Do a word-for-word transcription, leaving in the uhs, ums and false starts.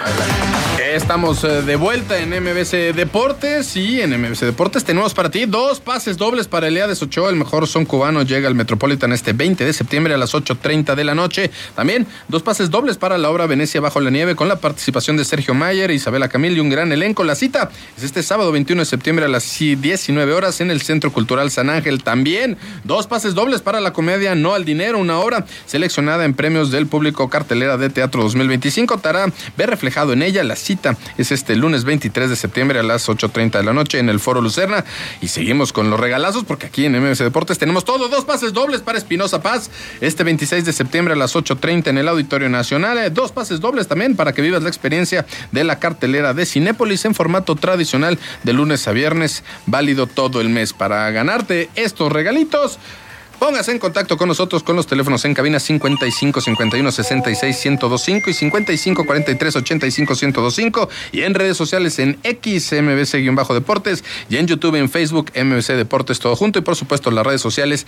Estamos de vuelta en M B C Deportes y en M B C Deportes tenemos para ti dos pases dobles para Eliades Ochoa, el mejor son cubano, llega al Metropolitan este veinte de septiembre a las ocho treinta de la noche. También dos pases dobles para la obra Venecia bajo la nieve con la participación de Sergio Mayer, Isabela Camil y un gran elenco. La cita es este sábado veintiuno de septiembre a las diecinueve horas en el Centro Cultural San Ángel. También dos pases dobles para la comedia No al Dinero, una obra seleccionada en premios del público cartelera de teatro dos mil veinticinco. Tará ver reflejado en ella. La cita es este lunes veintitrés de septiembre a las ocho treinta de la noche en el Foro Lucerna. Y seguimos con los regalazos porque aquí en M B C Deportes tenemos todo. Dos pases dobles para Espinosa Paz este veintiséis de septiembre a las ocho treinta en el Auditorio Nacional. Eh, dos pases dobles también para que vivas la experiencia de la cartelera de Cinépolis en formato tradicional de lunes a viernes, válido todo el mes. Para ganarte estos regalitos, póngase en contacto con nosotros con los teléfonos en cabina cincuenta y cinco cincuenta y uno sesenta y seis ciento veinticinco y cincuenta y cinco cuarenta y tres ochenta y cinco ciento veinticinco y en redes sociales en X M B C-Deportes y en YouTube, en Facebook M B C Deportes todo junto y por supuesto las redes sociales